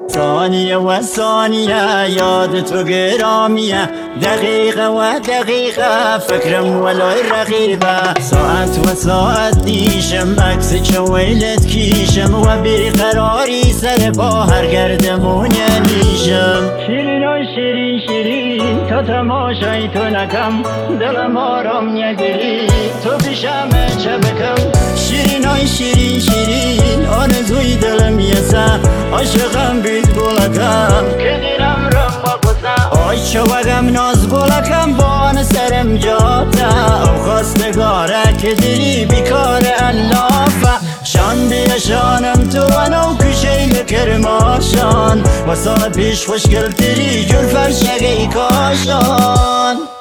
ثانیه و ثانیه یاد تو گرامیه، دقیقه و دقیقه فکرم ولای رقیبه، ساعت و ساعت دیشم عکس چویلت کیشم و بیقراری سر با هر گردمون نیشم. شیرین و شیرین شیرین تا تماشای تو نکم، دلم آرام نگیری تو پیشمه چه بکم. شیرین و شیرین شیرین آرزوی دلم یسه، عاشقم بید بولکم که دیرم رم با گسه. آی چوگم ناز بولکم بان سرم جاته، او خواستگاره که دیری بیکار اللافه. شان بیشانم تو ونو کشیل کرماشان، و سال پیش خوشگل تری جور فرشگی کاشان.